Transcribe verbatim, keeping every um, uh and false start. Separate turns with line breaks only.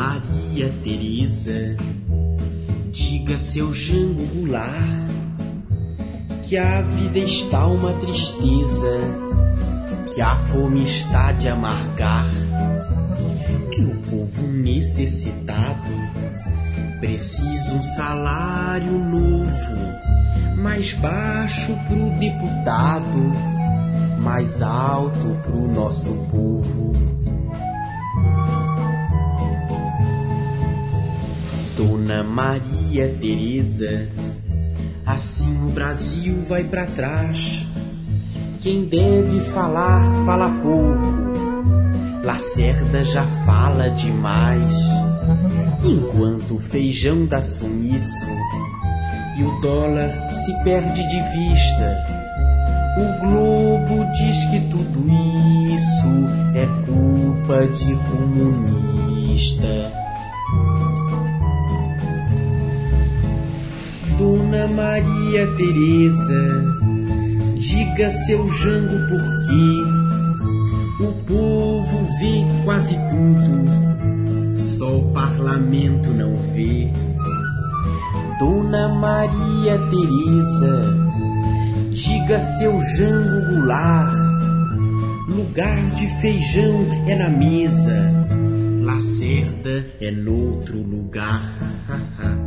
Maria Teresa, diga seu Jango Goulart que a vida está uma tristeza, que a fome está de amargar, que o povo necessitado precisa um salário novo, mais baixo pro deputado, mais alto pro nosso povo. Dona Maria Teresa, assim o Brasil vai pra trás. Quem deve falar, fala pouco. Lacerda já fala demais. Enquanto o feijão dá sumiço e o dólar se perde de vista, o Globo diz que tudo isso é culpa de comunista. Dona Maria Teresa, diga seu Jango por quê o povo vê quase tudo, só o parlamento não vê. Dona Maria Teresa, diga seu Jango Goulart, lugar de feijão é na mesa, Lacerda é noutro lugar.